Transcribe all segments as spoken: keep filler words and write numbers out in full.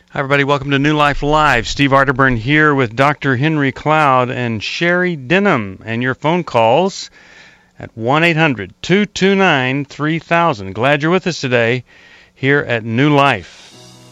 Hi, everybody. Welcome to New Life Live. Steve Arterburn here with Doctor Henry Cloud and Sherry Denham, and your phone calls at one eight hundred two two nine three thousand. Glad you're with us today here at New Life.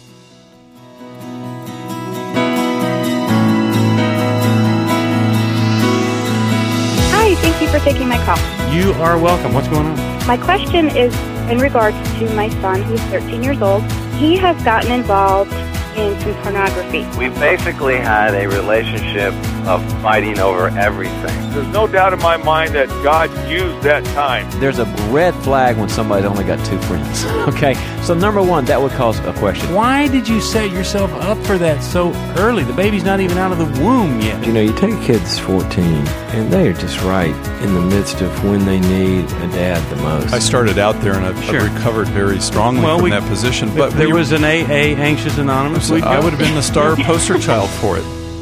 Hi, thank you for taking my call. You are welcome. What's going on? My question is in regards to my son, who's thirteen years old. He has gotten involved in some pornography. We basically had a relationship of fighting over everything. There's no doubt in my mind that God used that time. There's a red flag when somebody's only got two friends. Okay, so number one, that would cause a question. Why did you set yourself up for that so early? The baby's not even out of the womb yet. You know, you take a kid that's fourteen, and they are just right in the midst of when they need a dad the most. I started out there, and I've, Sure. I've recovered very strongly Well, from we- that position. But But there we- was an A A Anxious Anonymous. we'd I go. would have been the star poster child for it.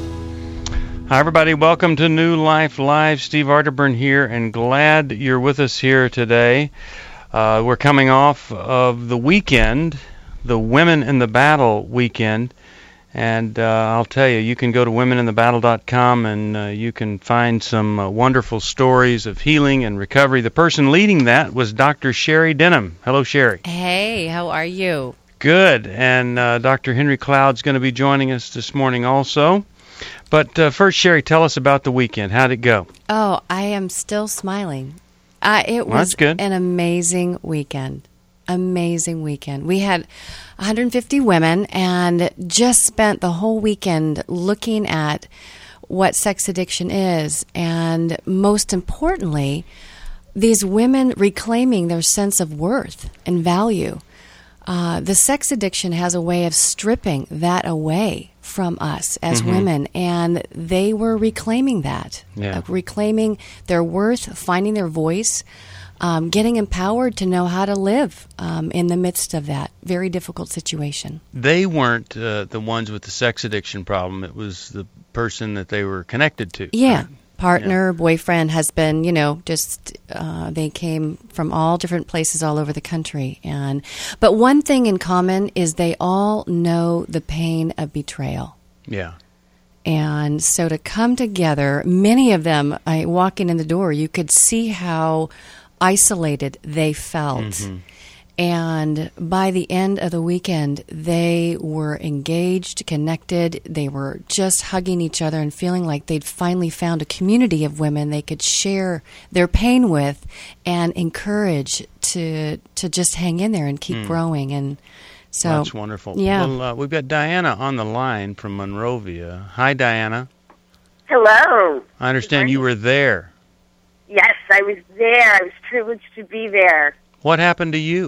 Hi, everybody. Welcome to New Life Live. Steve Arterburn here, and glad you're with us here today. Uh, we're coming off of the weekend, the Women in the Battle weekend, and uh, I'll tell you, you can go to women in the battle dot com and uh, you can find some uh, wonderful stories of healing and recovery. The person leading that was Doctor Sherry Denham. Hello, Sherry. Hey, how are you? Good, and uh, Doctor Henry Cloud's going to be joining us this morning also. But uh, first, Sherry, tell us about the weekend. How'd it go? Oh, I am still smiling. Uh, it Well, was that's good. an amazing weekend. Amazing weekend. We had one hundred fifty women and just spent the whole weekend looking at what sex addiction is, and most importantly, these women reclaiming their sense of worth and value. Uh, the sex addiction has a way of stripping that away from us as Mhm. women, and they were reclaiming that, Yeah. uh, reclaiming their worth, finding their voice, um, getting empowered to know how to live um, in the midst of that very difficult situation. They weren't uh, the ones with the sex addiction problem. It was the person that they were connected to. Yeah. Right? Partner, boyfriend, husband, you know, just uh, they came from all different places all over the country. And but one thing in common is they all know the pain of betrayal. Yeah. And so to come together, many of them, I walking in the door, you could see how isolated they felt. Mhm. And by the end of the weekend, they were engaged, connected. They were just hugging each other and feeling like they'd finally found a community of women they could share their pain with and encourage to to just hang in there and keep Mm. growing. And so Well, that's wonderful. Yeah. Well, uh, we've got Diana on the line from Monrovia. Hi, Diana. Hello. I understand you were there. Yes, I was there. I was privileged to be there. What happened to you?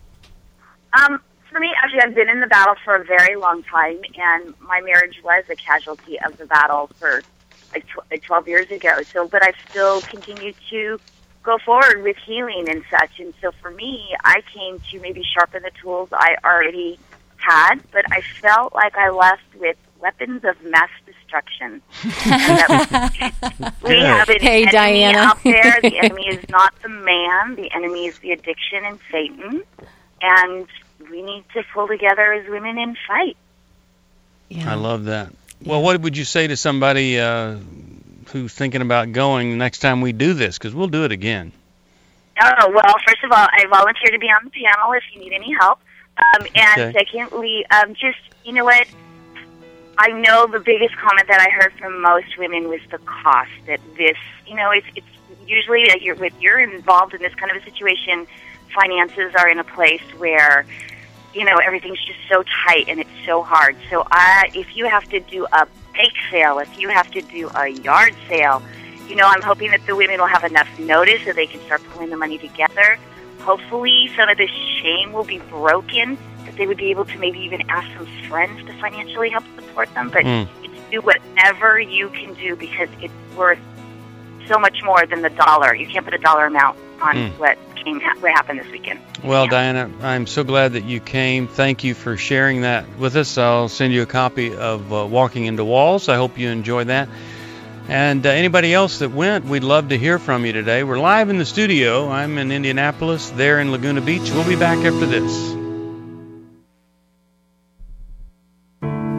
Um, for me, actually, I've been in the battle for a very long time, and my marriage was a casualty of the battle for like, tw- like twelve years ago. So, but I've still continued to go forward with healing and such. And so for me, I came to maybe sharpen the tools I already had, but I felt like I left with weapons of mass destruction. And that was, we have an Hey, enemy Diana. out there. The enemy is not the man. The enemy is the addiction and Satan. And we need to pull together as women and fight. yeah. I love that. Well, what would you say to somebody uh, who's thinking about going the next time we do this? Because we'll do it again. Oh, well, first of all, I volunteer to be on the panel if you need any help. Um, and Okay. secondly, um, just, you know what? I know the biggest comment that I heard from most women was the cost. That this, you know, it's, it's usually that you're, when you're involved in this kind of a situation, finances are in a place where, you know, everything's just so tight and it's so hard. So I, if you have to do a bake sale, if you have to do a yard sale, you know, I'm hoping that the women will have enough notice so they can start pulling the money together. Hopefully some of this shame will be broken, that they would be able to maybe even ask some friends to financially help support them. But Mm. it's do whatever you can do because it's worth so much more than the dollar. You can't put a dollar amount on Mm. what came ha- what happened this weekend. Well, Yeah. Diana, I'm so glad that you came. Thank you for sharing that with us. I'll send you a copy of uh, Walking into Walls. I hope you enjoyed that. And uh, anybody else that went, we'd love to hear from you today. We're live in the studio. I'm in Indianapolis, they're in Laguna Beach. We'll be back after this.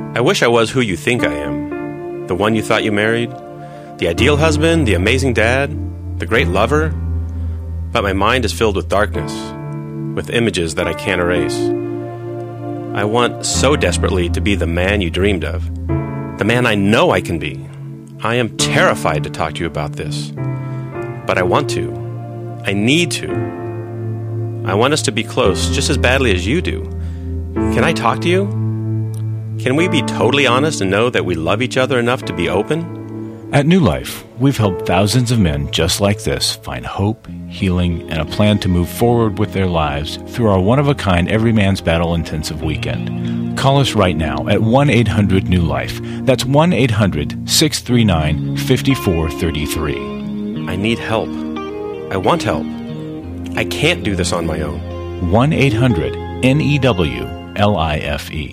I wish I was who you think I am. The one you thought you married. The ideal husband, the amazing dad, the great lover. But my mind is filled with darkness, with images that I can't erase. I want so desperately to be the man you dreamed of, the man I know I can be. I am terrified to talk to you about this, but I want to. I need to. I want us to be close just as badly as you do. Can I talk to you? Can we be totally honest and know that we love each other enough to be open? At New Life, we've helped thousands of men just like this find hope, healing, and a plan to move forward with their lives through our one-of-a-kind Every Man's Battle intensive weekend. Call us right now at one eight hundred new life. That's one eight hundred six three nine five four three three. I need help. I want help. I can't do this on my own. one eight hundred N E W L I F E.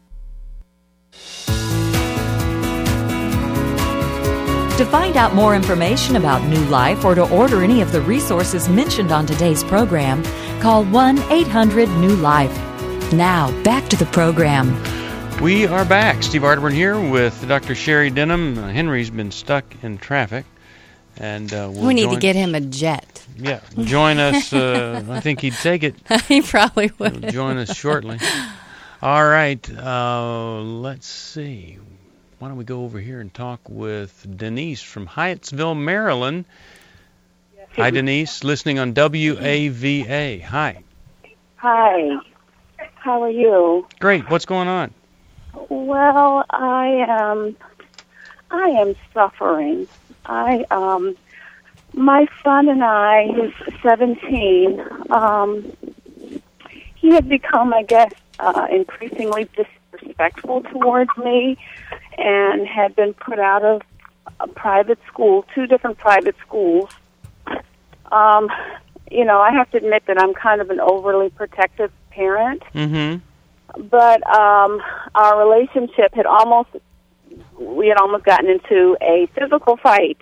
To find out more information about New Life or to order any of the resources mentioned on today's program, call one eight hundred new life. Now, back to the program. We are back. Steve Arterburn here with Doctor Sherry Denham. Uh, Henry's been stuck in traffic. and uh, we'll We need join, to get him a jet. Yeah, join us. Uh, I think he'd take it. He probably would. He'll join us shortly. All right, uh, let's see. Why don't we go over here and talk with Denise from Hyattsville, Maryland. Hi, Denise, listening on W A V A. Hi. Hi. How are you? Great. What's going on? Well, I am I am suffering. I um my son and I, who's seventeen, um he has become, I guess, uh, increasingly disrespectful towards me, and had been put out of a private school, two different private schools. Um, you know, I have to admit that I'm kind of an overly protective parent. Mm-hmm. But um, our relationship had almost, we had almost gotten into a physical fight.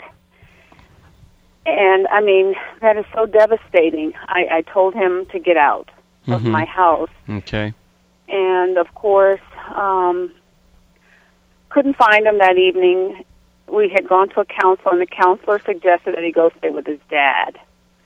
And, I mean, that is so devastating. I, I told him to get out of Mm-hmm. my house. Okay. And, of course, um, couldn't find him that evening. We had gone to a counselor, and the counselor suggested that he go stay with his dad.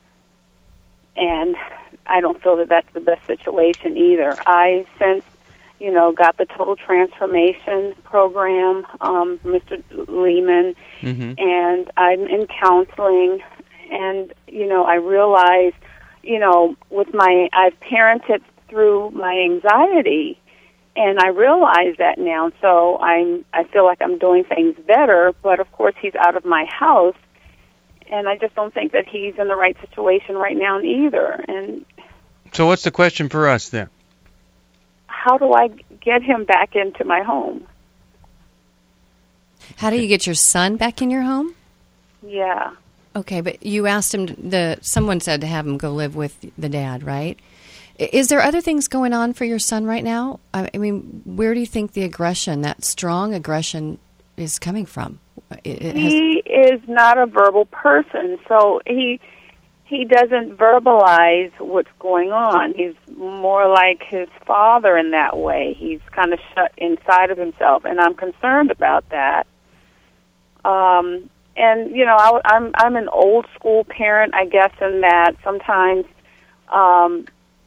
And I don't feel that that's the best situation either. I since, you know, got the Total Transformation Program, um, Mister Lehman, Mm-hmm. and I'm in counseling. And, you know, I realized, you know, with my, I've parented through my anxiety, and I realize that now. So I'm, I feel like I'm doing things better. But of course, he's out of my house, and I just don't think that he's in the right situation right now either. And So what's the question for us then? how do I get him back into my home? How do you get your son back in your home? Yeah. Okay, but you asked him, the someone said to have him go live with the dad, right? I- Is there other things going on for your son right now? I I mean, where do you think the aggression, that strong aggression, is coming from? It, it has, He is not a verbal person, so he he doesn't verbalize what's going on. He's more like his father in that way. He's kind of shut inside of himself, and I'm concerned about that. Um, and you know, I, I'm I'm an old school parent, I guess, in that sometimes, um,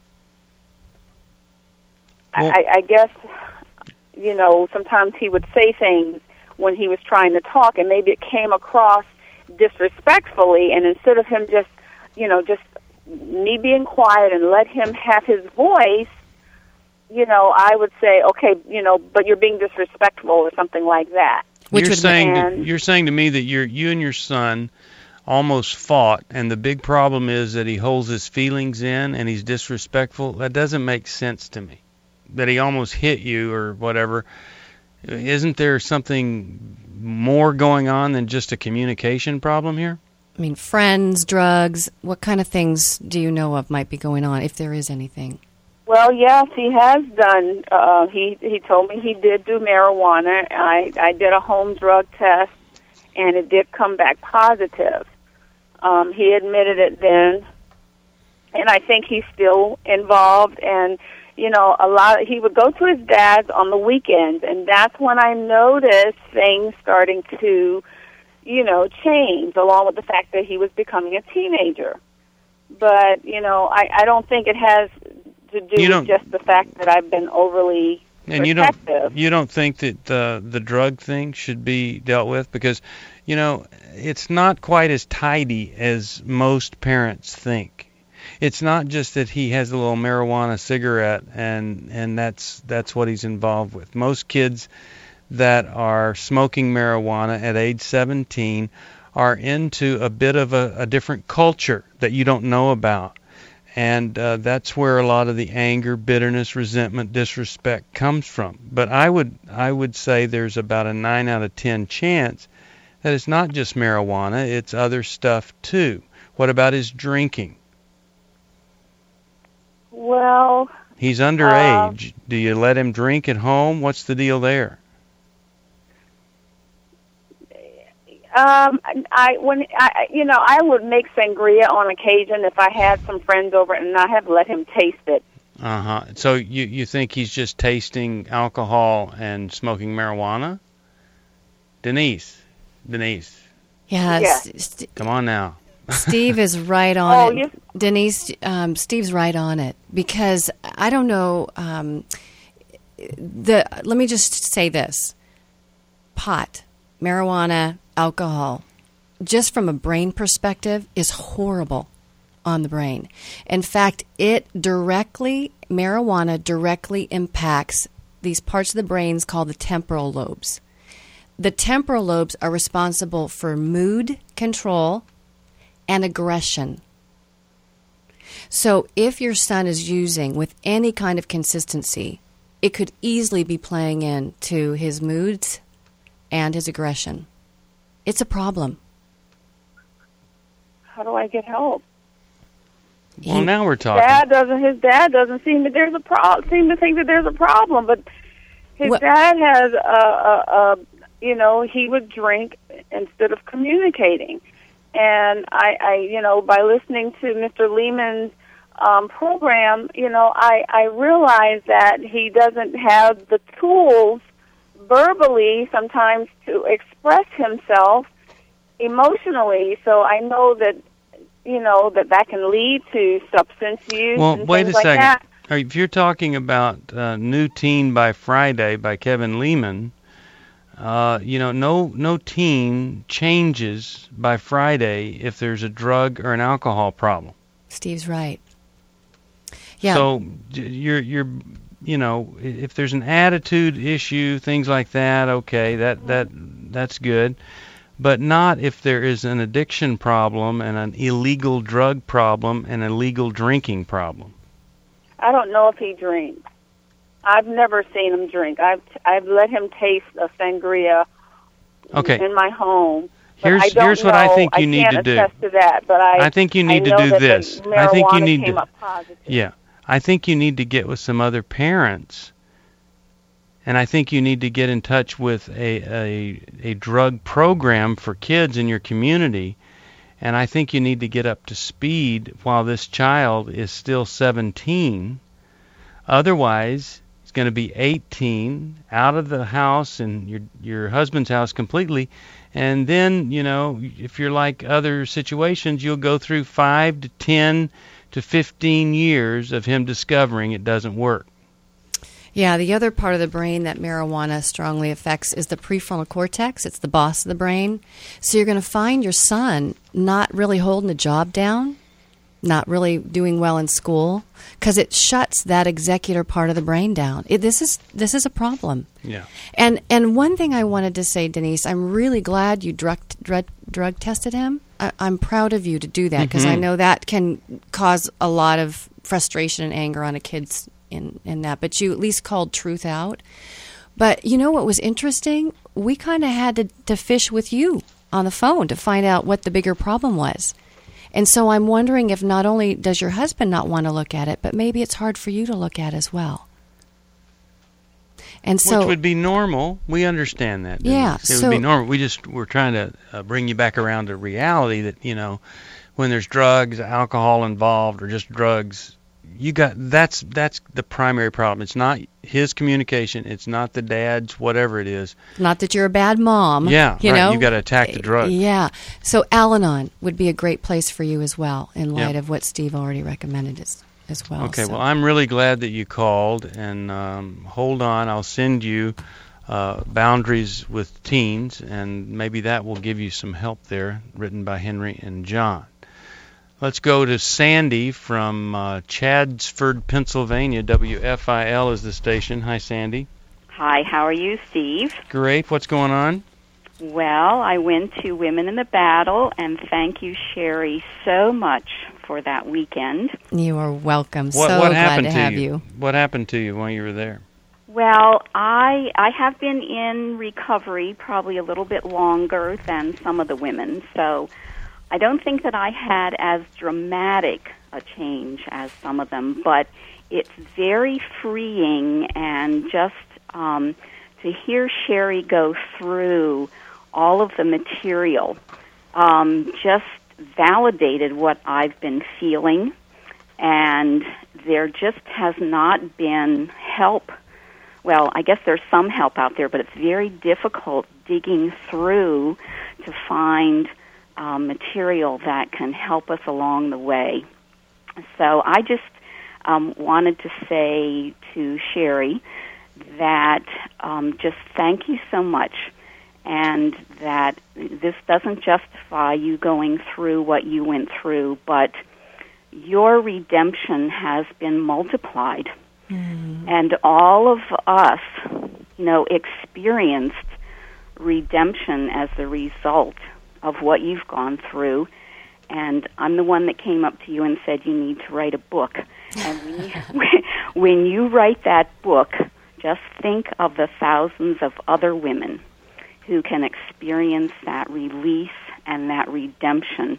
Well- I, I guess, you know, sometimes he would say things when he was trying to talk, and maybe it came across disrespectfully, and instead of him just, you know, just me being quiet and let him have his voice, you know, I would say, okay, you know, but you're being disrespectful or something like that. Which you're would saying and- to, you're saying to me that you're, you and your son almost fought, and the big problem is that he holds his feelings in and he's disrespectful. That doesn't make sense to me. That he almost hit you or whatever. Isn't there something more going on than just a communication problem here? I mean, friends, drugs, what kind of things do you know of might be going on, if there is anything? Well, yes, he has done. Uh, he he told me he did do marijuana. I I did a home drug test, and it did come back positive. Um, he admitted it then, and I think he's still involved. And you know, a lot. He would go to his dad's on the weekends, and that's when I noticed things starting to, you know, change, along with the fact that he was becoming a teenager. But, you know, I, I don't think it has to do You with don't- just the fact that I've been overly And you don't protective. you don't think that the the drug thing should be dealt with, because, you know, it's not quite as tidy as most parents think. It's not just that he has a little marijuana cigarette and and that's that's what he's involved with. Most kids that are smoking marijuana at age seventeen are into a bit of a, a different culture that you don't know about. And uh, that's where a lot of the anger, bitterness, resentment, disrespect comes from. But I would I would say there's about a nine out of ten chance that it's not just marijuana, it's other stuff too. What about his drinking? Well, He's underage. Do you let him drink at home? What's the deal there? Um, I when I you know I would make sangria on occasion if I had some friends over, and I have let him taste it. Uh-huh. So you you think he's just tasting alcohol and smoking marijuana? Denise. Denise. Yes. Yeah. St- Come on now. Steve is right on Oh, it. you- Denise, um, Steve's right on it, because I don't know. Um, the let me just say this: pot, marijuana, alcohol, just from a brain perspective, is horrible on the brain. In fact, it directly marijuana directly impacts these parts of the brains called the temporal lobes. The temporal lobes are responsible for mood control and aggression. So if your son is using with any kind of consistency, it could easily be playing into his moods and his aggression. It's a problem. How do I get help? Well, now we're talking. Dad doesn't. His dad doesn't seem that there's a pro- seem to think that there's a problem, but his What- dad has a, a, a you know he would drink instead of communicating, and I, I you know by listening to Mister Lehman's um, program, you know I I realized that he doesn't have the tools verbally sometimes to express himself emotionally. So I know that. You know, that that can lead to substance use Well, and wait a things like second. that. All right, if you're talking about uh, New Teen by Friday by Kevin Lehman, uh, you know, no no teen changes by Friday if there's a drug or an alcohol problem. Steve's right. Yeah. So j- you're you're you know, i- if there's an attitude issue, things like that, okay, that that that's good. But not if there is an addiction problem and an illegal drug problem and a legal drinking problem. I don't know if he drinks. I've never seen him drink. I've I've let him taste a sangria Okay. in my home. But Here's I don't here's what I know- think you need can't to do. attest to that, but I I think you need I know to do that the this. I think you marijuana need came to up positive. Yeah. I think you need to get with some other parents. And I think you need to get in touch with a, a a drug program for kids in your community. And I think you need to get up to speed while this child is still seventeen. Otherwise, he's going to be eighteen, out of the house and your your husband's house completely. And then, you know, if you're like other situations, you'll go through five to ten to fifteen years of him discovering it doesn't work. Yeah, the other part of the brain that marijuana strongly affects is the prefrontal cortex. It's the boss of the brain. So you're going to find your son not really holding a job down, not really doing well in school, because it shuts that executor part of the brain down. It, this is this is a problem. Yeah. And and one thing I wanted to say, Denise, I'm really glad you drug drug, drug tested him. I, I'm proud of you to do that, because I Mhm. know that can cause a lot of frustration and anger on a kid's in, in that. But you at least called truth out. But you know what was interesting? We kind of had to, to fish with you on the phone to find out what the bigger problem was. And so I'm wondering if not only does your husband not want to look at it, but maybe it's hard for you to look at as well. And so, Which would be normal. We understand that. Denise. Yeah, It so- would be normal. We just, we're trying to uh, bring you back around to reality that, you know, when there's drugs, alcohol involved, or just drugs, you got that's that's the primary problem. It's not his communication. It's not the dad's, whatever it is. Not that you're a bad mom. Yeah, you right. know? You got to attack the drug. Yeah. So Al-Anon would be a great place for you as well, in light Yeah. of what Steve already recommended as, as well. Okay, so. well, I'm really glad that you called, and um, hold on, I'll send you uh, Boundaries with Teens, and maybe that will give you some help there, written by Henry and John. Let's go to Sandy from uh, Chadsford, Pennsylvania. W F I L is the station. Hi, Sandy. Hi, how are you, Steve? Great. What's going on? Well, I went to Women in the Battle, and thank you, Sherry, so much for that weekend. You are welcome. What, so what glad happened to to have you? you. What happened to you while you were there? Well, I I have been in recovery probably a little bit longer than some of the women, so I don't think that I had as dramatic a change as some of them, but it's very freeing, and just um, to hear Sherry go through all of the material um, just validated what I've been feeling, and there just has not been help. Well, I guess there's some help out there, but it's very difficult digging through to find um, material that can help us along the way. So I just um, wanted to say to Sherry that um, just thank you so much, and that this doesn't justify you going through what you went through, but your redemption has been multiplied. Mm. And all of us, you know, experienced redemption as the result of what you've gone through. And I'm the one that came up to you and said you need to write a book. And when you, when you write that book, just think of the thousands of other women who can experience that release and that redemption.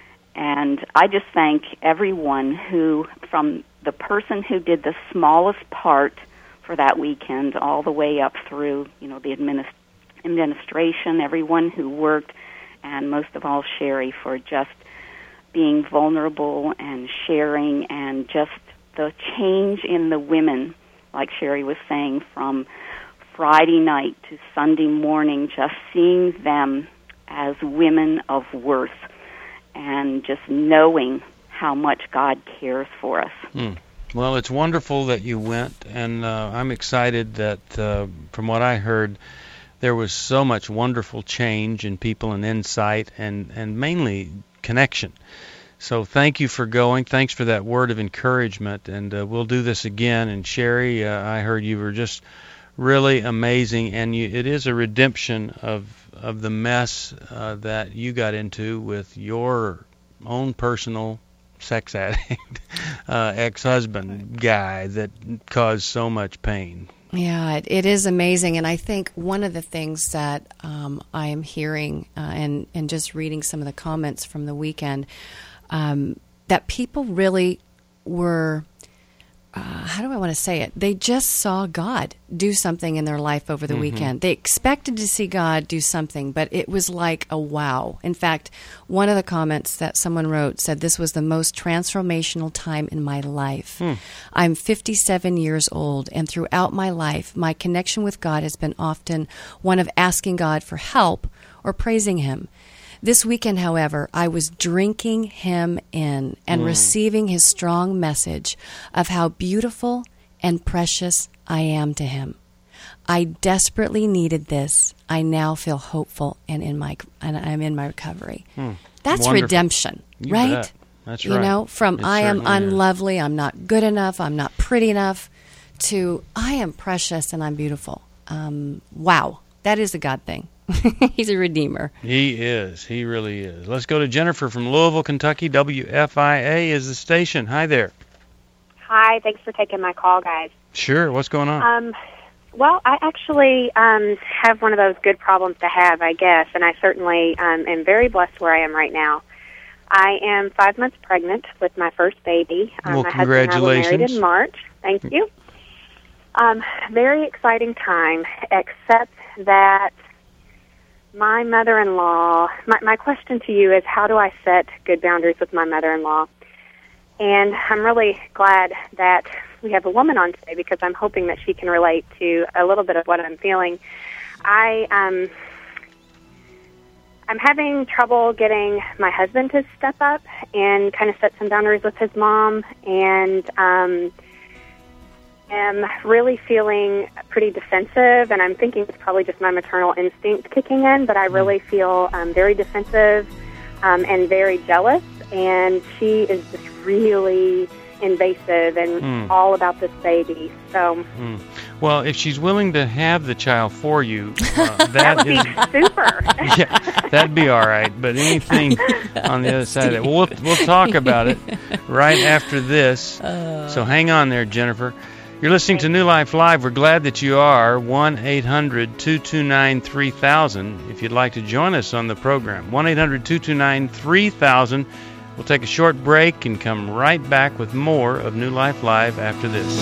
And I just thank everyone who, from the person who did the smallest part for that weekend all the way up through, you know, the administ- administration, everyone who worked, and most of all Sherry for just being vulnerable and sharing, and just the change in the women, like Sherry was saying, from Friday night to Sunday morning, just seeing them as women of worth, and just knowing how much God cares for us. Hmm. Well, it's wonderful that you went, and uh, I'm excited that, uh, from what I heard, there was so much wonderful change in people and insight, and, and mainly connection. So thank you for going. Thanks for that word of encouragement, and uh, we'll do this again. And Sherry, uh, I heard you were just really amazing, and you, it is a redemption of of the mess uh, that you got into with your own personal sex addict uh, ex-husband guy that caused so much pain. Yeah, it, it is amazing, and I think one of the things that um, I am hearing uh, and, and just reading some of the comments from the weekend, um, that people really were, uh, how do I want to say it? They just saw God do something in their life over the mm-hmm. weekend. They expected to see God do something, but it was like a wow. In fact, one of the comments that someone wrote said, "This was the most transformational time in my life. Hmm. I'm fifty-seven years old, and throughout my life, my connection with God has been often one of asking God for help or praising Him. This weekend, however, I was drinking Him in and mm. receiving His strong message of how beautiful and precious I am to Him. I desperately needed this. I now feel hopeful and in my and I'm in my recovery." Hmm. That's Wonderful. Redemption, you right? Bet. That's you right. You know, from it I am unlovely, is. I'm not good enough, I'm not pretty enough, to I am precious and I'm beautiful. Um, wow, that is a God thing. He's a redeemer. He is. He really is. Let's go to Jennifer from Louisville, Kentucky. W F I A is the station. Hi there. Hi. Thanks for taking my call, guys. Sure. What's going on? Um, well, I actually um, have one of those good problems to have, I guess, and I certainly um, am very blessed where I am right now. I am five months pregnant with my first baby. Um, well, my congratulations. husband and I were married in March. Thank you. Um, very exciting time, except that my mother-in-law, my, my question to you is, how do I set good boundaries with my mother-in-law? and I'm really glad that we have a woman on today because I'm hoping that she can relate to a little bit of what I'm feeling. I um, I'm having trouble getting my husband to step up and kind of set some boundaries with his mom, and um, am really feeling pretty defensive, and I'm thinking it's probably just my maternal instinct kicking in, but I really feel um, very defensive um, and very jealous, and she is just really invasive and Mm. all about this baby. So, Mm. Well, if she's willing to have the child for you, uh, that that would is, be super. yeah, that'd be all right. But anything on the other side of it, we'll we'll talk about it right after this. So hang on there, Jennifer. You're listening to New Life Live. We're glad that you are. one eight hundred two two nine three thousand if you'd like to join us on the program. one eight hundred two two nine three thousand. We'll take a short break and come right back with more of New Life Live after this.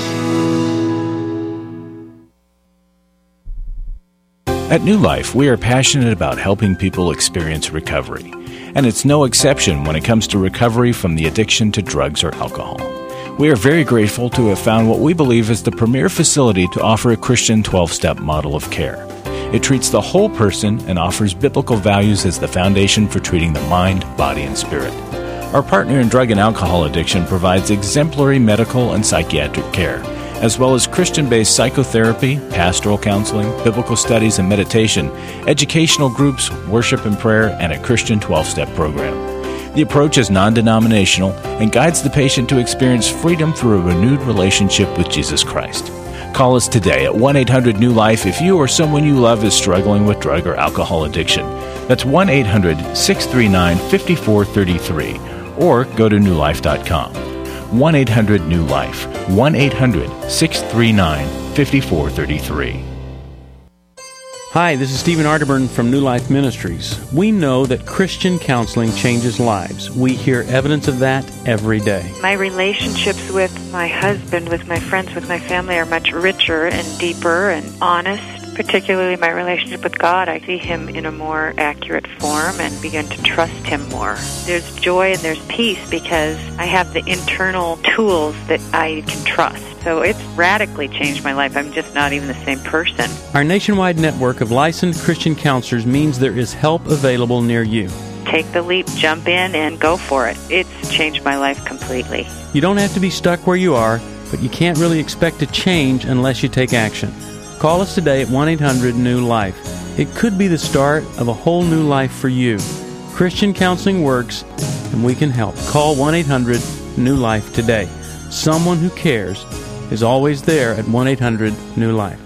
At New Life, we are passionate about helping people experience recovery. And it's no exception when it comes to recovery from the addiction to drugs or alcohol. We are very grateful to have found what we believe is the premier facility to offer a Christian twelve-step model of care. It treats the whole person and offers biblical values as the foundation for treating the mind, body, and spirit. Our partner in drug and alcohol addiction provides exemplary medical and psychiatric care, as well as Christian-based psychotherapy, pastoral counseling, biblical studies and meditation, educational groups, worship and prayer, and a Christian twelve-step program. The approach is non-denominational and guides the patient to experience freedom through a renewed relationship with Jesus Christ. Call us today at one eight hundred new life if you or someone you love is struggling with drug or alcohol addiction. That's one eight hundred six three nine five four three three. Or go to new life dot com. one eight hundred new life. one eight hundred six three nine five four three three. Hi, this is Stephen Arterburn from New Life Ministries. We know that Christian counseling changes lives. We hear evidence of that every day. My relationships with my husband, with my friends, with my family are much richer and deeper and honest. Particularly my relationship with God, I see Him in a more accurate form and begin to trust Him more. There's joy and there's peace because I have the internal tools that I can trust. So it's radically changed my life. I'm just not even the same person. Our nationwide network of licensed Christian counselors means there is help available near you. Take the leap, jump in, and go for it. It's changed my life completely. You don't have to be stuck where you are, but you can't really expect to change unless you take action. Call us today at one eight hundred new life. It could be the start of a whole new life for you. Christian counseling works, and we can help. Call one eight hundred new life today. Someone who cares is always there at one eight hundred new life.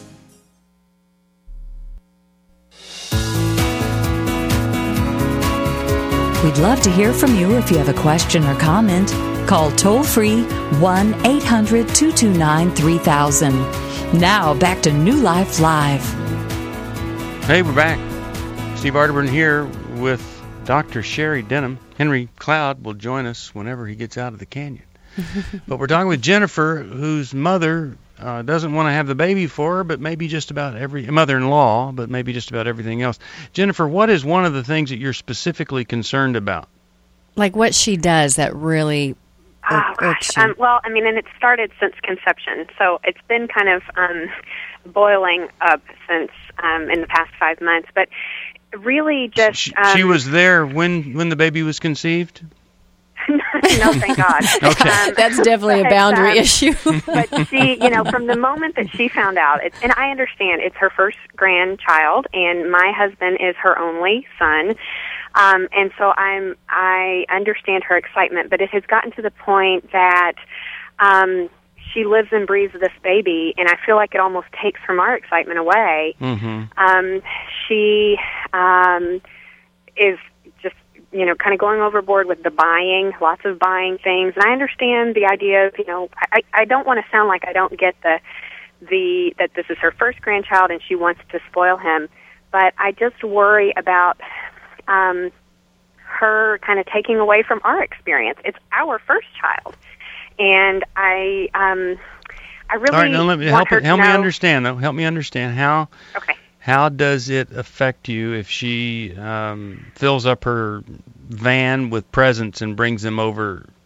We'd love to hear from you if you have a question or comment. Call toll-free one eight hundred two two nine three thousand. Now, back to New Life Live. Hey, we're back. Steve Arterburn here with Doctor Sherry Denham. Henry Cloud will join us whenever he gets out of the canyon. But we're talking with Jennifer, whose mother uh, doesn't want to have the baby for her, but maybe just about every, mother-in-law, but maybe just about everything else. Jennifer, what is one of the things that you're specifically concerned about? Like what she does that really Oh, gosh. Um, well, I mean, and it started since conception, so it's been kind of um, boiling up since um, in the past five months. But really just... She, um, she was there when, when the baby was conceived? No, thank God. Okay. Um, That's definitely but, a boundary um, issue. But she, you know, from the moment that she found out, it's, and I understand it's her first grandchild, and my husband is her only son. Um, and so I'm, I understand her excitement, but it has gotten to the point that um, she lives and breathes this baby, and I feel like it almost takes from our excitement away. Mm-hmm. Um, she um, is just, you know, kind of going overboard with the buying, lots of buying things. And I understand the idea of, you know, I, I don't want to sound like I don't get the the that this is her first grandchild and she wants to spoil him, but I just worry about Um, her kind of taking away from our experience. It's our first child, and I, um, I really All right, now let me, want help, her help to me know, understand, though. Help me understand how. Okay. How does it affect you if she um, fills up her van with presents and brings them over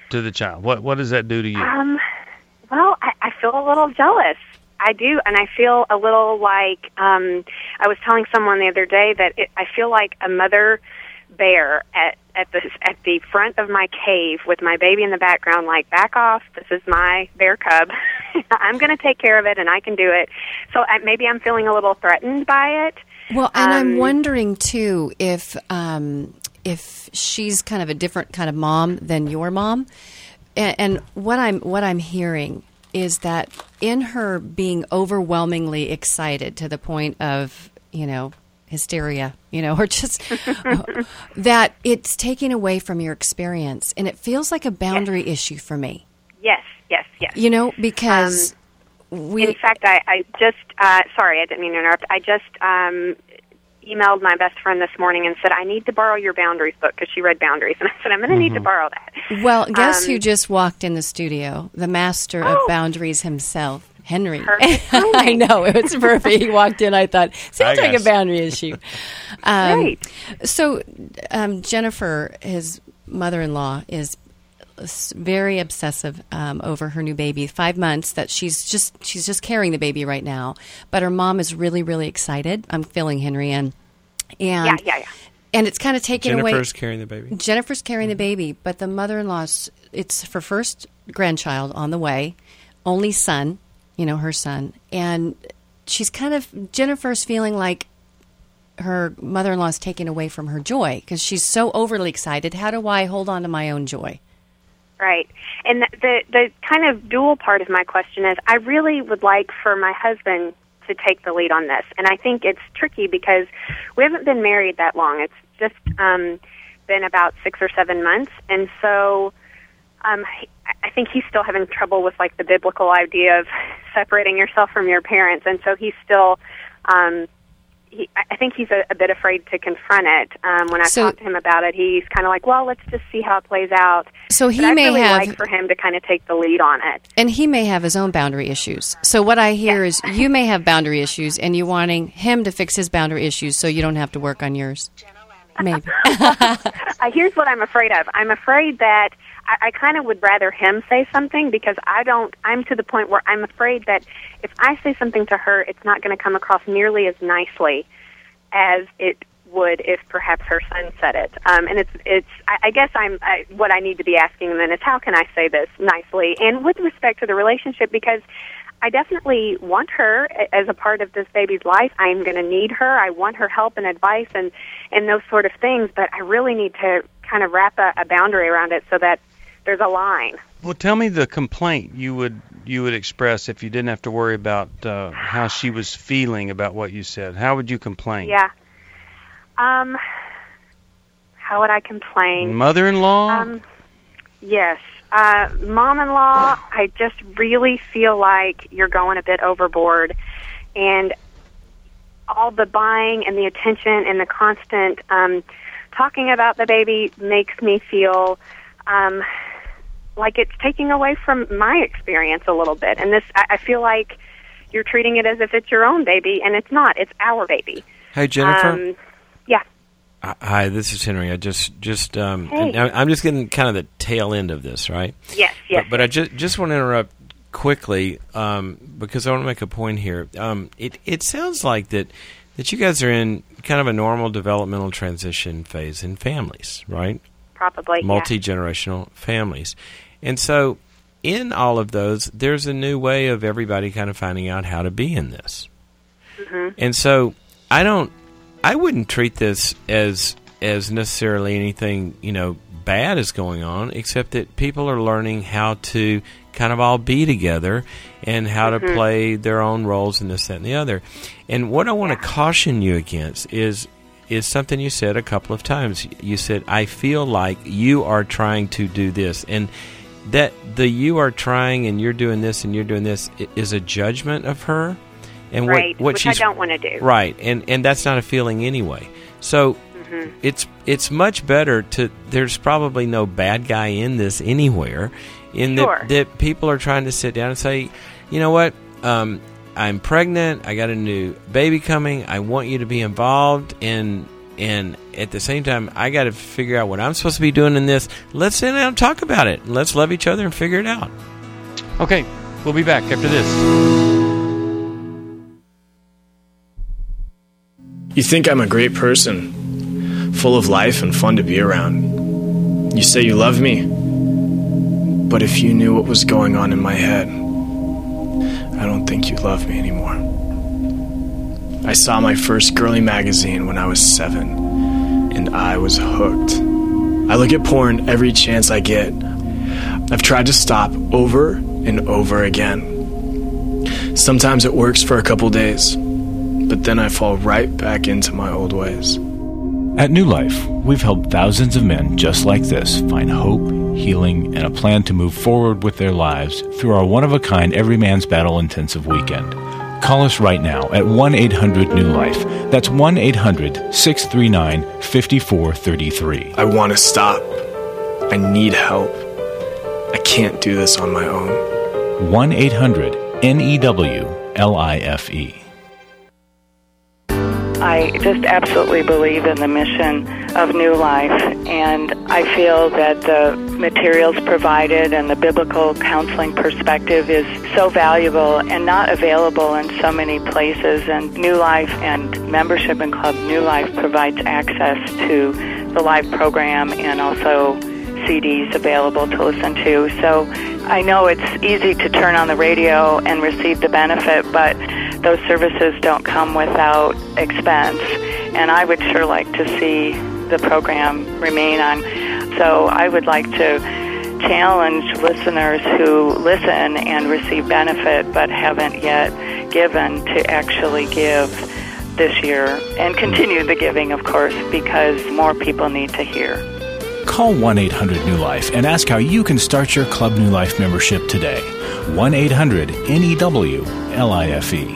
to the child? What What does that do to you? Um, well, I, I feel a little jealous. I do, and I feel a little like um, I was telling someone the other day that it, I feel like a mother bear at at the at the front of my cave with my baby in the background. Like, back off! This is my bear cub. I'm going to take care of it, and I can do it. So I, maybe I'm feeling a little threatened by it. Well, and um, I'm wondering too if um, if she's kind of a different kind of mom than your mom, and, and what I'm what I'm hearing is that in her being overwhelmingly excited to the point of, you know, hysteria, you know, or just that it's taking away from your experience, and it feels like a boundary yes. issue for me. Yes, yes, yes. You know, because um, we. In fact, I, I just uh, sorry, I didn't mean to interrupt. I just um, emailed my best friend this morning and said I need to borrow your Boundaries book because she read Boundaries, and I said I'm going to mm-hmm. need to borrow that. Well, guess um, who just walked in the studio? The master oh, of Boundaries himself. Henry. I know, it was perfect. He walked in, I thought, seems I like guess. a boundary issue. Um, right. So um, Jennifer, his mother-in-law, is very obsessive um, over her new baby. Five months that she's just she's just carrying the baby right now. But her mom is really, really excited. I'm filling Henry in. And, yeah, yeah, yeah. And it's kind of taken Jennifer's away. Jennifer's carrying the baby. Jennifer's carrying the baby, but the mother-in-law's, it's her first grandchild on the way, only son. You know, her son. And she's kind of, Jennifer's feeling like her mother-in-law is taking away from her joy because she's so overly excited. How do I hold on to my own joy? Right. And the, the the kind of dual part of my question is I really would like for my husband to take the lead on this. And I think it's tricky because we haven't been married that long. It's just um, been about six or seven months. And so um, I think he's still having trouble with, like, the biblical idea of separating yourself from your parents. And so he's still, um, he, I think he's a, a bit afraid to confront it. Um, when I So- talked to him about it, he's kind of like, well, let's just see how it plays out. So he But I'd may really have- like for him to kind of take the lead on it. And he may have his own boundary issues. So what I hear is you may have boundary issues and you wanting him to fix his boundary issues so you don't have to work on yours. Maybe. uh, here's what I'm afraid of. I'm afraid that I, I kind of would rather him say something because I don't, I'm to the point where I'm afraid that if I say something to her, it's not going to come across nearly as nicely as it would if perhaps her son said it. Um, and it's, it's. I, I guess I'm. I, what I need to be asking then is how can I say this nicely and with respect to the relationship, because I definitely want her as a part of this baby's life. I'm going to need her. I want her help and advice and and those sort of things. But I really need to kind of wrap a, a boundary around it so that there's a line. Well, tell me the complaint you would you would express if you didn't have to worry about uh, how she was feeling about what you said. How would you complain? Yeah. Um. How would I complain? Mother-in-law? Um. Yes. Uh, Mom-in-law, I just really feel like you're going a bit overboard, and all the buying and the attention and the constant um, talking about the baby makes me feel um, like it's taking away from my experience a little bit. And this, I, I feel like you're treating it as if it's your own baby, and it's not. It's our baby. Hey, Jennifer. Um, yeah. Hi, this is Henry. I just, just, um, Hey. I'm just getting kind of the tail end of this, right? Yes, yes. But, but I just, just want to interrupt quickly um, because I want to make a point here. Um, it, it sounds like that, that you guys are in kind of a normal developmental transition phase in families, right? Probably, multi-generational families. And so in all of those, there's a new way of everybody kind of finding out how to be in this. Mm-hmm. And so I don't, I wouldn't treat this as as necessarily anything, you know, bad is going on, except that people are learning how to kind of all be together and how Mm-hmm. to play their own roles in this, that, and the other. And what I want to caution you against is is something you said a couple of times. You said, I feel like you are trying to do this. And that the you are trying and you're doing this and you're doing this is a judgment of her. And right, what, what which she's, I don't want to do. Right, and, and that's not a feeling anyway. So Mm-hmm. it's it's much better to, there's probably no bad guy in this anywhere, in Sure. that, that people are trying to sit down and say, you know what, um, I'm pregnant, I got a new baby coming, I want you to be involved, and and at the same time, I got to figure out what I'm supposed to be doing in this. Let's sit down and talk about it. Let's love each other and figure it out. Okay, we'll be back after this. You think I'm a great person, full of life and fun to be around. You say you love me, but if you knew what was going on in my head, I don't think you love me anymore. I saw my first girly magazine when I was seven, and I was hooked. I look at porn every chance I get. I've tried to stop over and over again. Sometimes it works for a couple days, but then I fall right back into my old ways. At New Life, we've helped thousands of men just like this find hope, healing, and a plan to move forward with their lives through our one-of-a-kind Every Man's Battle intensive weekend. Call us right now at one eight hundred new life. That's one eight hundred, six three nine, five four three three. I want to stop. I need help. I can't do this on my own. one eight hundred N E W L I F E. I just absolutely believe in the mission of New Life, and I feel that the materials provided and the biblical counseling perspective is so valuable and not available in so many places. And New Life and membership in Club New Life provides access to the live program and also C Ds available to listen to. So I know it's easy to turn on the radio and receive the benefit, but those services don't come without expense, and I would sure like to see the program remain on. So I would like to challenge listeners who listen and receive benefit but haven't yet given to actually give this year and continue the giving, of course, because more people need to hear. Call one eight hundred new life and ask how you can start your Club New Life membership today. one eight hundred N E W L I F E.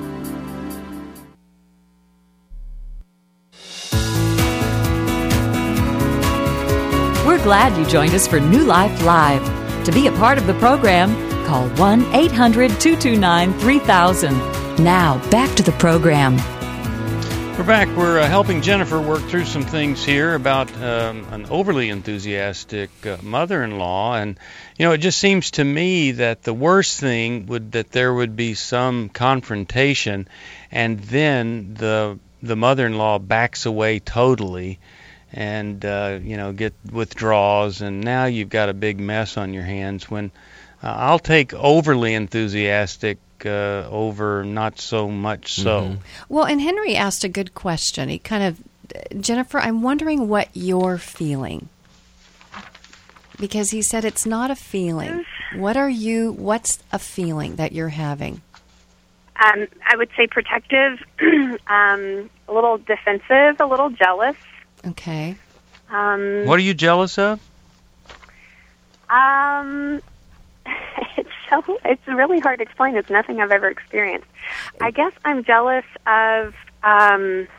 We're glad you joined us for New Life Live. To be a part of the program, call one eight hundred two two nine three thousand. Now, back to the program. We're back. We're uh, helping Jennifer work through some things here about um, an overly enthusiastic uh, mother-in-law, and you know, it just seems to me that the worst thing would that there would be some confrontation, and then the the mother-in-law backs away totally, and uh, you know, get withdraws, and now you've got a big mess on your hands. When uh, I'll take overly enthusiastic Uh, over not so much so. Mm-hmm. Well, and Henry asked a good question. He kind of, Jennifer, I'm wondering what you're feeling. Because he said it's not a feeling. What are you, what's a feeling that you're having? Um, I would say protective, um, a little defensive, a little jealous. Okay. Um, what are you jealous of? Um... It's so it's really hard to explain. It's nothing I've ever experienced. I guess I'm jealous of. Um,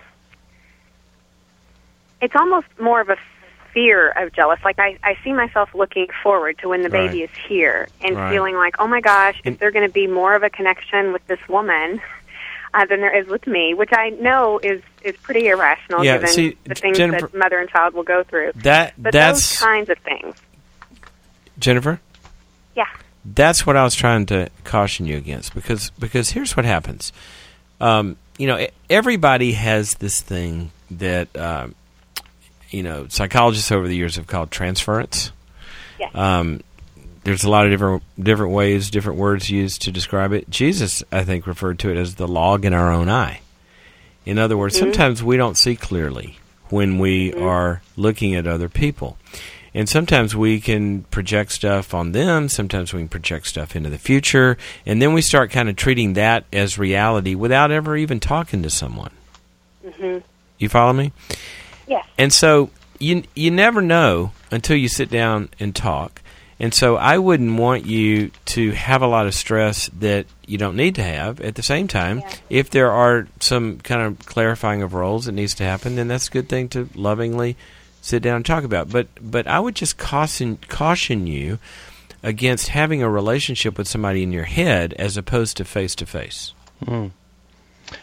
it's almost more of a fear of jealous. Like I, I see myself looking forward to when the baby Right. is here and Right. feeling like, oh my gosh, is there going to be more of a connection with this woman uh, than there is with me? Which I know is is pretty irrational Yeah, given see, the things Jennifer, that mother and child will go through. That but that's those kinds of things. Jennifer. Yeah. That's what I was trying to caution you against, because because here's what happens. Um, you know, e- everybody has this thing that um, you know psychologists over the years have called transference. Yeah. Um, there's a lot of different different ways, different words used to describe it. Jesus, I think, referred to it as the log in our own eye. In other words, Mm-hmm. sometimes we don't see clearly when we Mm-hmm. are looking at other people. And sometimes we can project stuff on them, sometimes we can project stuff into the future, and then we start kind of treating that as reality without ever even talking to someone. Mm-hmm. You follow me? Yes. And so you you never know until you sit down and talk. And so I wouldn't want you to have a lot of stress that you don't need to have. At the same time, Yeah. if there are some kind of clarifying of roles that needs to happen, then that's a good thing to lovingly sit down and talk about. But but I would just caution caution you against having a relationship with somebody in your head as opposed to face to face. Mm.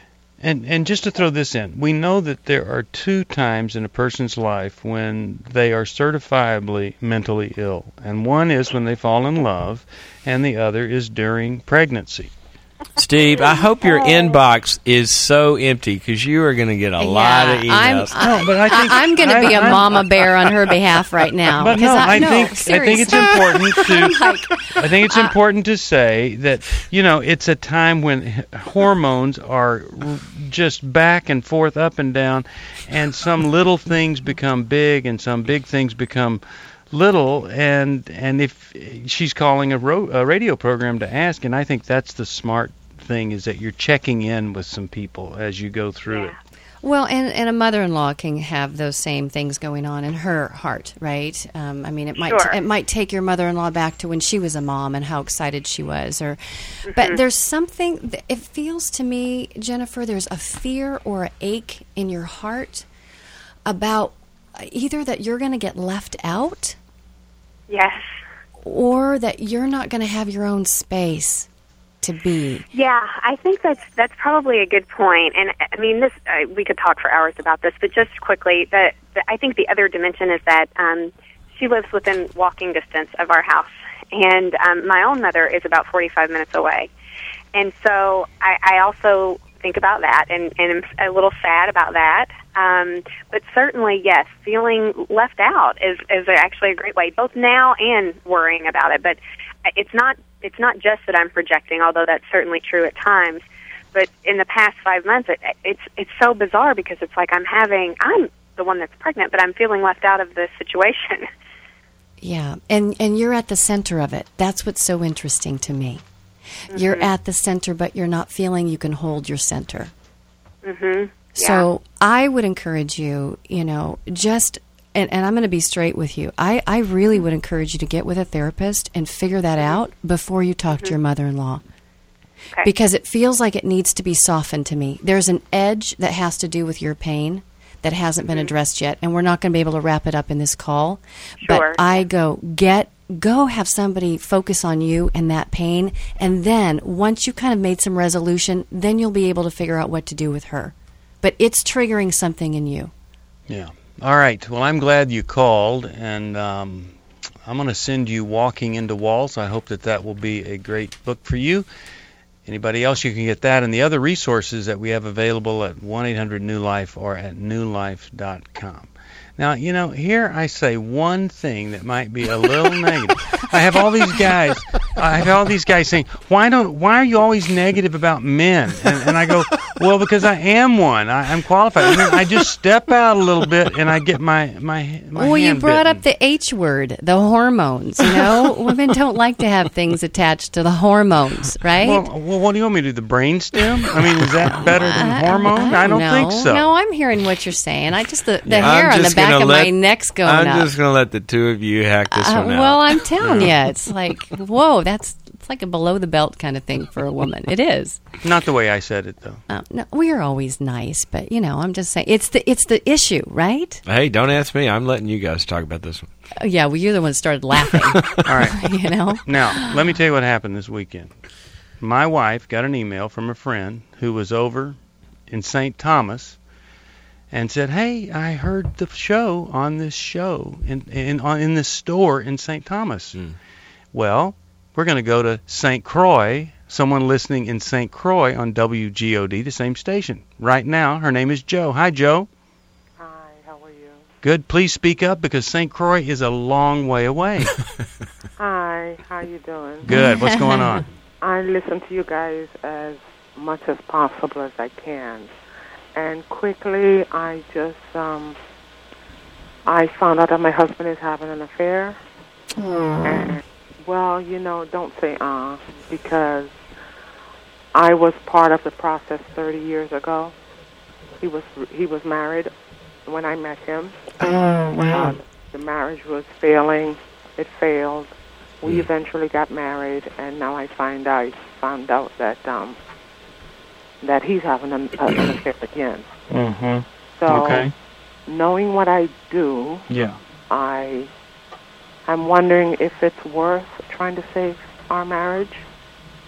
And and just to throw this in, we know that there are two times in a person's life when they are certifiably mentally ill. And one is when they fall in love, and the other is during pregnancy. Steve, I hope your inbox is so empty because you are going to get a Yeah, lot of I'm, emails. I, No, but I think- I, am going to be I- a I'm- mama bear on her behalf right now. But because no, I, no, think I think it's seriously. important to I'm like, I think it's uh, important to say that, you know, it's a time when h- hormones are r- just back and forth, up and down, and some little things become big and some big things become little, and and if she's calling a, ro- a radio program to ask, and I think that's the smart thing, is that you're checking in with some people as you go through it. Well, and, and a mother-in-law can have those same things going on in her heart, right? Um, I mean, it might Sure. it might take your mother-in-law back to when she was a mom and how excited she was, or, but there's something. th- It feels to me, Jennifer, there's a fear or an ache in your heart about either that you're going to get left out, Yes. or that you're not going to have your own space to be. Yeah, I think that's that's probably a good point. And I mean, this uh, we could talk for hours about this, but just quickly, the, the I think the other dimension is that um, she lives within walking distance of our house, and um, my own mother is about forty-five minutes away, and so I, I also think about that, and, and I'm a little sad about that. Um, but certainly, yes, feeling left out is is actually a great way, both now and worrying about it. But it's not. It's not just that I'm projecting, although that's certainly true at times. But in the past five months, it, it's it's so bizarre because it's like I'm having I'm the one that's pregnant, but I'm feeling left out of the situation. Yeah, and and you're at the center of it. That's what's so interesting to me. You're at the center, but you're not feeling you can hold your center. Mm-hmm. So I would encourage you, you know, just, and, and I'm going to be straight with you. I, I really would encourage you to get with a therapist and figure that out before you talk to your mother-in-law. Okay. Because it feels like it needs to be softened to me. There's an edge that has to do with your pain that hasn't been addressed yet, and we're not going to be able to wrap it up in this call. Sure. But I go, get, go have somebody focus on you and that pain, and then once you kind of made some resolution, then you'll be able to figure out what to do with her. But it's triggering something in you. Yeah. All right. Well, I'm glad you called, and um, I'm going to send you Walking into Walls. I hope that that will be a great book for you. Anybody else, you can get that and the other resources that we have available at one eight hundred new life or at new life dot com. Now, you know, here I say one thing that might be a little negative. I have all these guys. I have all these guys saying, "Why don't? Why are you always negative about men?" And, and I go, "Well, because I am one. I, I'm qualified. I, mean, I just step out a little bit and I get my my my Well, you hand brought bitten. up the H word, the hormones. You know, women don't like to have things attached to the hormones, right? Well, well, what do you want me to do? The brain stem? I mean, is that better than hormone? I don't know. think so. No, I'm hearing what you're saying. I just the, the I'm hair on the just back gonna of let- my neck's going I'm up. just going to let the two of you hack this Uh, one out. well, I'm telling you, it's like whoa, that's it's like a below the belt kind of thing for a woman. It is. Not the way I said it, though. Uh, no, we are always nice, but you know, I'm just saying it's the it's the issue, right? Hey, don't ask me. I'm letting you guys talk about this one. Oh, yeah, well, you're the one that started laughing. All right. You know. Now, let me tell you what happened this weekend. My wife got an email from a friend who was over in Saint Thomas and said, "Hey, I heard the show on this show in in on in this store in Saint Thomas." Mm. Well, we're going to go to Saint Croix. Someone listening in Saint Croix on W G O D, the same station. Right now, her name is Joe. Hi, Joe. Hi, how are you? Good. Please speak up because Saint Croix is a long way away. Hi, how you doing? Good. What's going on? I listen to you guys as much as possible as I can. And quickly, I just, um, I found out that my husband is having an affair. And, well, you know, don't say uh, because I was part of the process thirty years ago. He was he was married when I met him. Oh, wow. Uh, the marriage was failing. It failed. We eventually got married, and now I find I found out that um, that he's having an, uh, an affair again. Mm-hmm. So, Okay. knowing what I do, Yeah. I I'm wondering if it's worth trying to save our marriage.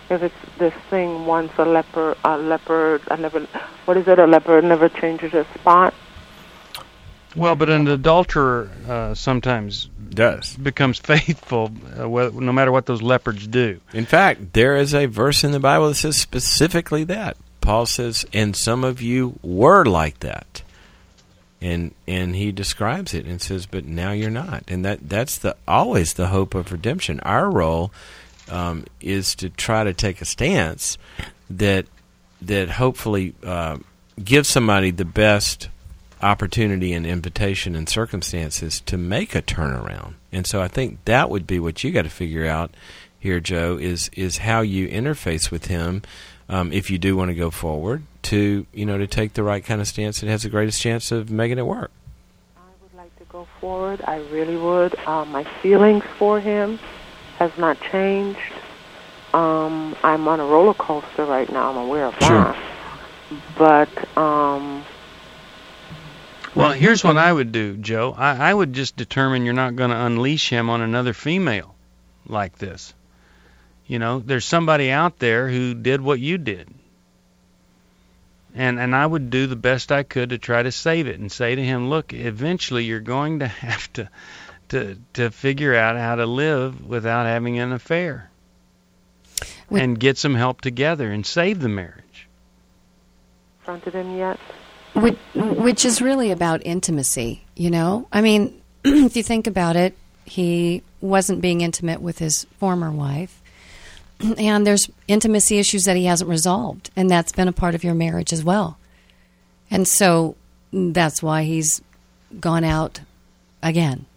if it's this thing, once a leper, a leopard, I never, what is it, a leopard never changes its spot? Well, but an adulterer uh, sometimes does becomes faithful, uh, wh- no matter what those leopards do. In fact, there is a verse in the Bible that says specifically that. Paul says, and some of you were like that. And and he describes it and says, but now you're not. And that that's the always the hope of redemption. Our role um, is to try to take a stance that that hopefully uh, gives somebody the best opportunity and invitation and circumstances to make a turnaround. And so I think that would be what you got to figure out here, Joe, is is how you interface with him um, if you do want to go forward to, you know, to take the right kind of stance that has the greatest chance of making it work. I would like to go forward. I really would. Uh, my feelings for him has not changed. Um, I'm on a roller coaster right now. I'm aware of Sure. that. But um, Well, here's what I would do, Joe. I, I would just determine you're not going to unleash him on another female like this. You know, there's somebody out there who did what you did. And and I would do the best I could to try to save it and say to him, look, eventually you're going to have to to to figure out how to live without having an affair. We- and get some help together and save the marriage. confronted him yet? Which, which is really about intimacy, you know? I mean, if you think about it, he wasn't being intimate with his former wife. And there's intimacy issues that he hasn't resolved. And that's been a part of your marriage as well. And so that's why he's gone out again.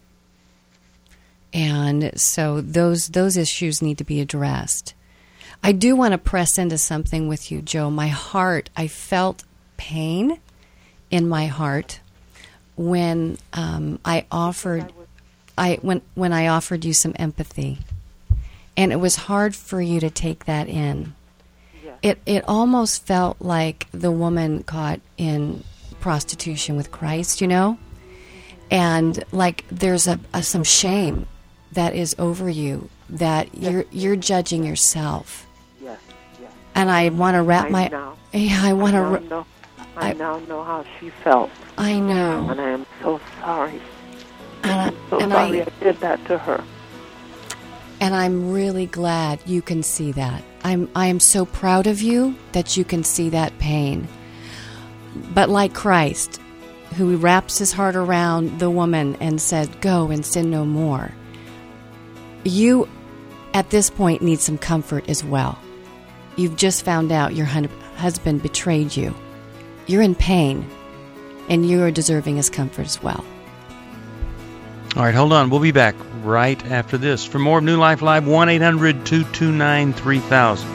And so those those issues need to be addressed. I do want to press into something with you, Joe. My heart, I felt pain in my heart when um, I offered, I when when I offered you some empathy, and it was hard for you to take that in. It it almost felt like the woman caught in prostitution with Christ, you know, and like there's a, a some shame that is over you, that you're you're judging yourself. Yes, yes. And I want to wrap I my know. yeah, I want I to. now know, I, I now know how she felt. I know. And I am so sorry. And I, I'm so and sorry I, I did that to her. And I'm really glad you can see that. I'm I am so proud of you that you can see that pain. But like Christ, who wraps his heart around the woman and said, "Go and sin no more," you, at this point, need some comfort as well. You've just found out your hun- husband betrayed you. You're in pain, and you are deserving his comfort as well. All right, hold on. We'll be back right after this. For more of New Life Live, one eight hundred two two nine three thousand.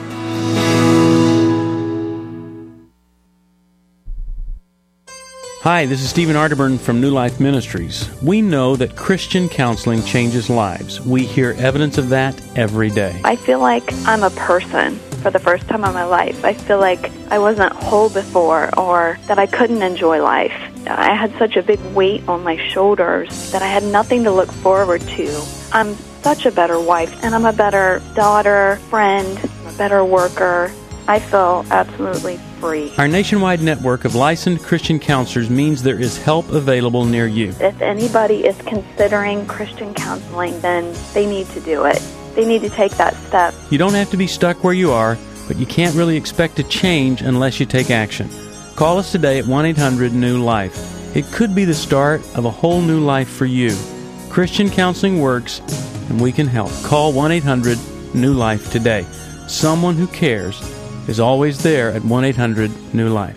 Hi, this is Stephen Arterburn from New Life Ministries. We know that Christian counseling changes lives. We hear evidence of that every day. I feel like I'm a person for the first time in my life. I feel like I wasn't whole before, or that I couldn't enjoy life. I had such a big weight on my shoulders that I had nothing to look forward to. I'm such a better wife, and I'm a better daughter, friend, a better worker. I feel absolutely free. Our nationwide network of licensed Christian counselors means there is help available near you. If anybody is considering Christian counseling, then they need to do it. They need to take that step. You don't have to be stuck where you are, but you can't really expect to change unless you take action. Call us today at one eight hundred new life. It could be the start of a whole new life for you. Christian counseling works, and we can help. Call one eight hundred new life today. Someone who cares is always there at one eight hundred new life.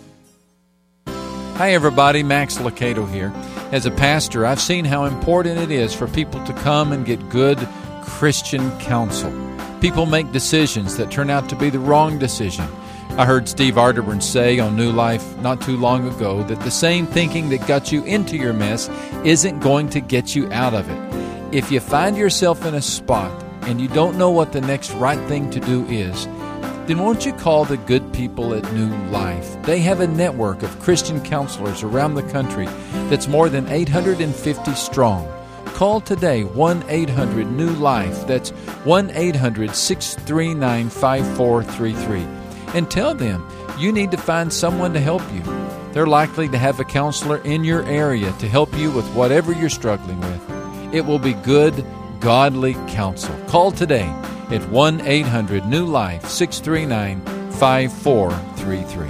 Hi everybody, Max Lucado here. As a pastor, I've seen how important it is for people to come and get good Christian counsel. People make decisions that turn out to be the wrong decision. I heard Steve Arterburn say on New Life not too long ago that the same thinking that got you into your mess isn't going to get you out of it. If you find yourself in a spot and you don't know what the next right thing to do is, then won't you call the good people at New Life? They have a network of Christian counselors around the country that's more than eight hundred fifty strong. Call today, one eight hundred new life. That's one eight hundred six three nine five four three three. And tell them you need to find someone to help you. They're likely to have a counselor in your area to help you with whatever you're struggling with. It will be good, godly counsel. Call today at one eight hundred new life, six three nine five four three three.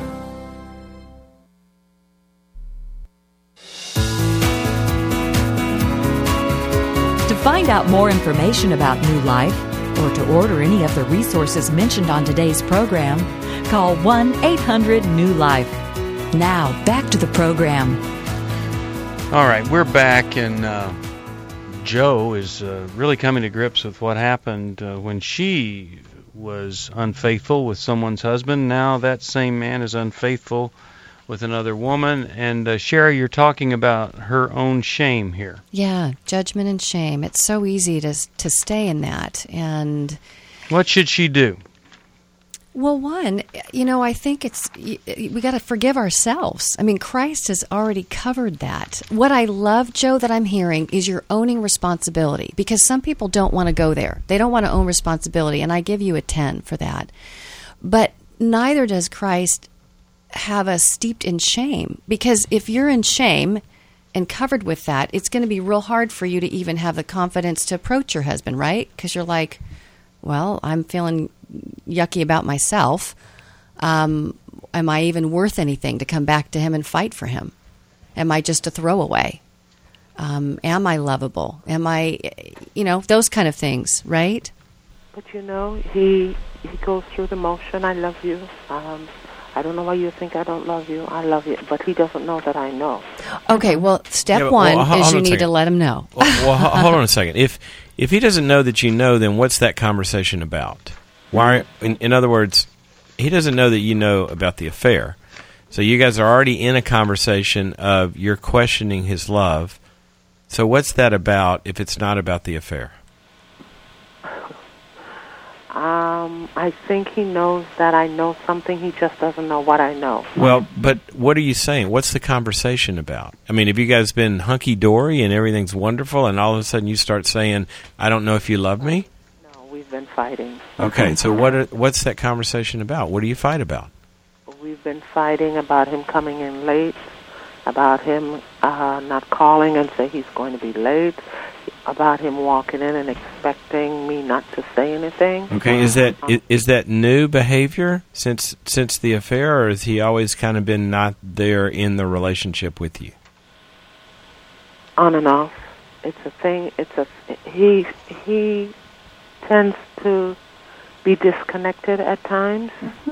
To find out more information about New Life or to order any of the resources mentioned on today's program, call one eight hundred new life. Now, back to the program. All right, we're back, and uh, Joe is uh, really coming to grips with what happened uh, when she was unfaithful with someone's husband. Now that same man is unfaithful with another woman. And uh, Sherry, you're talking about her own shame here. Yeah, judgment and shame. It's so easy to to stay in that. And what should she do? Well, one, you know, I think it's we got to forgive ourselves. I mean, Christ has already covered that. What I love, Joe, that I'm hearing is you're owning responsibility, because some people don't want to go there. They don't want to own responsibility, and I give you a ten for that. But neither does Christ have us steeped in shame, because if you're in shame and covered with that, it's going to be real hard for you to even have the confidence to approach your husband, right? Because you're like, well, I'm feeling yucky about myself. Um, am I even worth anything to come back to him and fight for him? Am I just a throwaway? Um, am I lovable? Am I, you know, those kind of things, right? But you know, he he goes through the motion. I love you. Um, I don't know why you think I don't love you. I love you, but he doesn't know that I know. Okay, well, step Yeah, but- one well, ho- is hold you on a need to second. let him know. Well, well ho- hold on a second. If if he doesn't know that you know, then what's that conversation about? Why? In, in other words, he doesn't know that you know about the affair. So you guys are already in a conversation of you're questioning his love. So what's that about if it's not about the affair? Um, I think he knows that I know something. He just doesn't know what I know. Well, but what are you saying? What's the conversation about? I mean, have you guys been hunky-dory and everything's wonderful, and all of a sudden you start saying, I don't know if you love me? No, we've been fighting. Okay, so what are, what's that conversation about? What do you fight about? We've been fighting about him coming in late, about him uh, not calling and say he's going to be late, about him walking in and expecting me not to say anything. Okay, is that i- is that new behavior since since the affair, or has he always kind of been not there in the relationship with you? On and off. It's a thing. It's a he. He tends to be disconnected at times.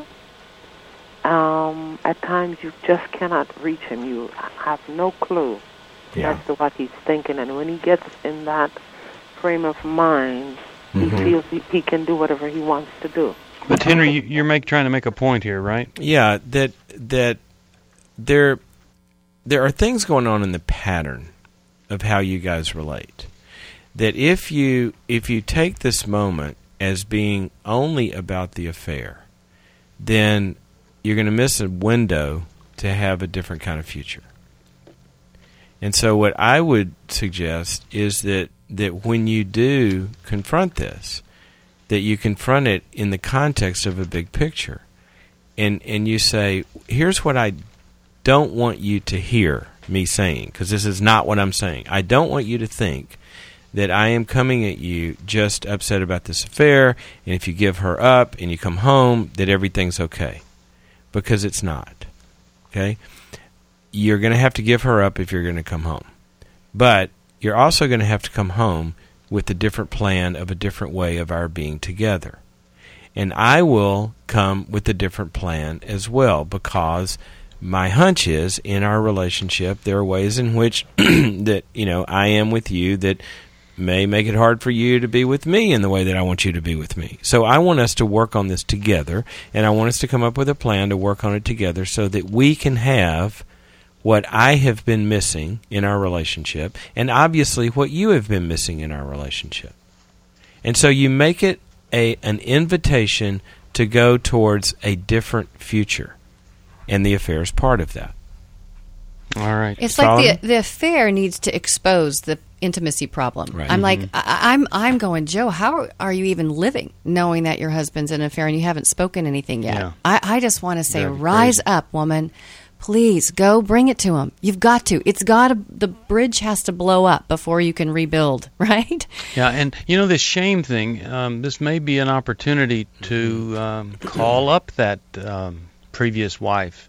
Um, at times, you just cannot reach him. You have no clue Yeah. as to what he's thinking, and when he gets in that frame of mind, Mhm. he feels he, he can do whatever he wants to do. But Henry, you, you're make, trying to make a point here, right? Yeah, that that there there are things going on in the pattern of how you guys relate. That if you if you take this moment as being only about the affair, then you're going to miss a window to have a different kind of future. And so what I would suggest is that, that when you do confront this, that you confront it in the context of a big picture. And and you say, here's what I don't want you to hear me saying, because this is not what I'm saying. I don't want you to think that I am coming at you just upset about this affair, and if you give her up and you come home, that everything's okay. Because it's not. Okay? You're going to have to give her up if you're going to come home. But you're also going to have to come home with a different plan of a different way of our being together. And I will come with a different plan as well, because my hunch is in our relationship there are ways in which that, you know, I am with you that may make it hard for you to be with me in the way that I want you to be with me. So I want us to work on this together, and I want us to come up with a plan to work on it together so that we can have what I have been missing in our relationship, and obviously what you have been missing in our relationship. And so you make it a an invitation to go towards a different future, and the affair is part of that. All right. It's Solomon? like the the affair needs to expose the intimacy problem. Right. I'm like, Mhm. I, I'm I'm going, Joe, how are you even living knowing that your husband's in an affair and you haven't spoken anything yet? Yeah. I, I just want to say, That'd be rise crazy. up, woman. Please go bring it to him. You've got to. It's got to, the bridge has to blow up before you can rebuild, right? Yeah, and you know, this shame thing, um, this may be an opportunity to um, call up that um, previous wife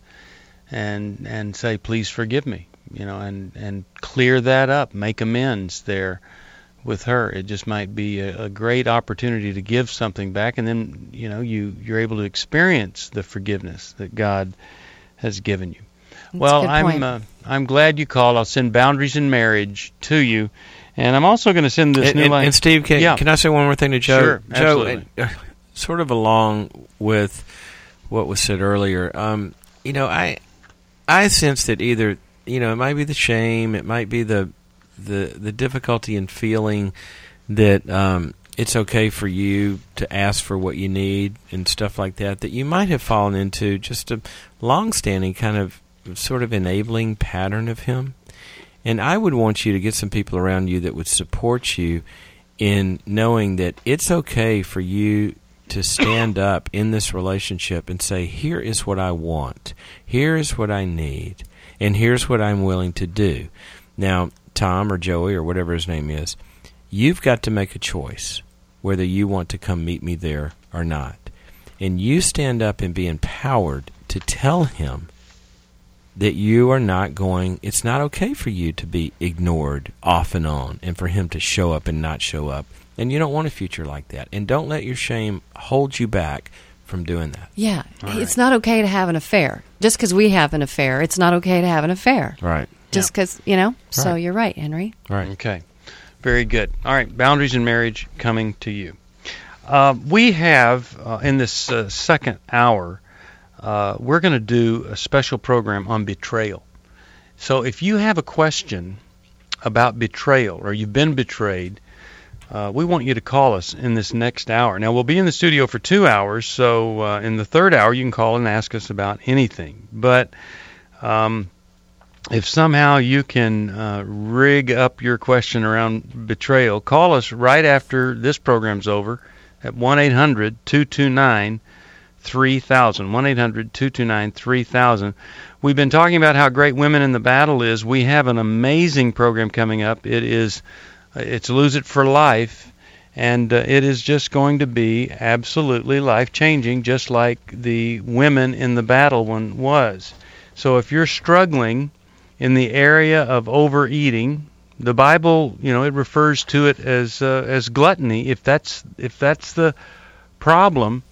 and and say, please forgive me, you know, and, and clear that up, make amends there with her. It just might be a, a great opportunity to give something back, and then, you know, you, you're able to experience the forgiveness that God has given you. That's well, a good I'm point. uh, I'm glad you called. I'll send Boundaries in Marriage to you, and I'm also going to send this and, new and, line. and Steve, can, yeah. can I say one more thing to Joe? Sure, Joe, absolutely. uh, sort of along with what was said earlier, um, you know, I I sense that either, you know, it might be the shame, it might be the the the difficulty in feeling that um, it's okay for you to ask for what you need and stuff like that, that you might have fallen into just a long-standing kind of sort of enabling pattern of him. And I would want you to get some people around you that would support you in knowing that it's okay for you to stand up in this relationship and say, here is what I want, here is what I need, and here's what I'm willing to do. Now, Tom or Joey or whatever his name is, you've got to make a choice whether you want to come meet me there or not. And you stand up and be empowered to tell him that you are not going, it's not okay for you to be ignored off and on and for him to show up and not show up. And you don't want a future like that. And don't let your shame hold you back from doing that. Yeah, it's not okay to have an affair. Just because we have an affair, it's not okay to have an affair. Right. Just because, you know, so Right. you're right, Henry. Right. Okay. Very good. All right, Boundaries in Marriage coming to you. Uh, we have, uh, in this uh, second hour, uh, we're going to do a special program on betrayal. So if you have a question about betrayal or you've been betrayed, uh, we want you to call us in this next hour. Now, we'll be in the studio for two hours, so uh, in the third hour you can call and ask us about anything. But um, if somehow you can uh, rig up your question around betrayal, call us right after this program's over at one eight hundred two two nine three thousand. one eight hundred two two nine three thousand. We've been talking about how great Women in the Battle is. We have an amazing program coming up. It is, it's Lose It for Life, and uh, it is just going to be absolutely life-changing, just like the Women in the Battle one was. So if you're struggling in the area of overeating, the Bible, you know, it refers to it as uh, as gluttony. If that's if that's the problem,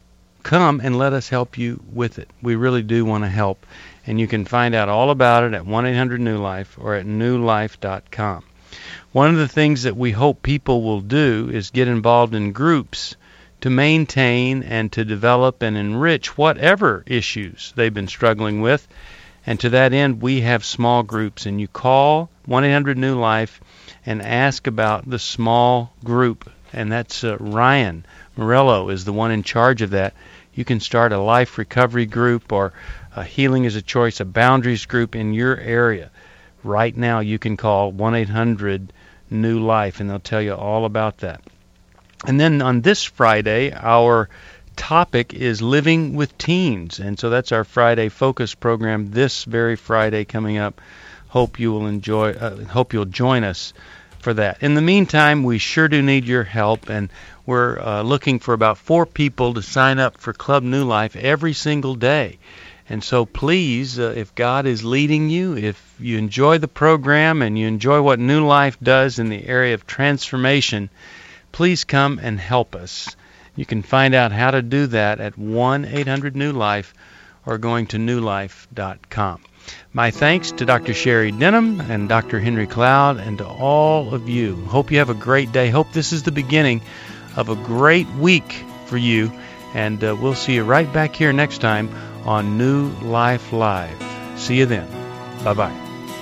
come and let us help you with it. We really do want to help, and you can find out all about it at one eight hundred new life or at new life dot com. One of the things that we hope people will do is get involved in groups to maintain and to develop and enrich whatever issues they've been struggling with. And to that end, we have small groups, and you call one eight hundred new life and ask about the small group, and that's uh, Ryan Morello is the one in charge of that. You can start a life recovery group or a Healing is a Choice, a boundaries group in your area. Right now, you can call one eight hundred new life, and they'll tell you all about that. And then on this Friday, our topic is living with teens, and so that's our Friday focus program this very Friday coming up. Hope you will enjoy. Uh, hope you'll join us for that. In the meantime, we sure do need your help, and we're uh, looking for about four people to sign up for Club New Life every single day. And so please, uh, if God is leading you, if you enjoy the program and you enjoy what New Life does in the area of transformation, please come and help us. You can find out how to do that at one eight hundred new life or going to new life dot com. My thanks to Doctor Sherry Denham and Doctor Henry Cloud and to all of you. Hope you have a great day. Hope this is the beginning of a great week for you. And uh, we'll see you right back here next time on New Life Live. See you then. Bye-bye.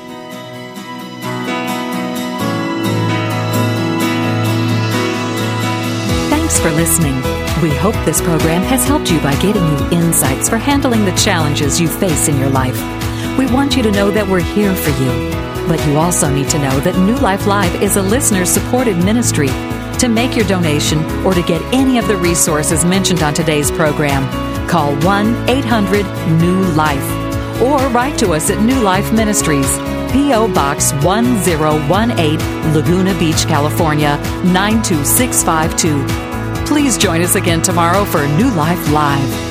Thanks for listening. We hope this program has helped you by getting you insights for handling the challenges you face in your life. We want you to know that we're here for you. But you also need to know that New Life Live is a listener-supported ministry. To make your donation or to get any of the resources mentioned on today's program, call one eight hundred new life or write to us at New Life Ministries, P O. Box one zero one eight, Laguna Beach, California, nine two six five two. Please join us again tomorrow for New Life Live.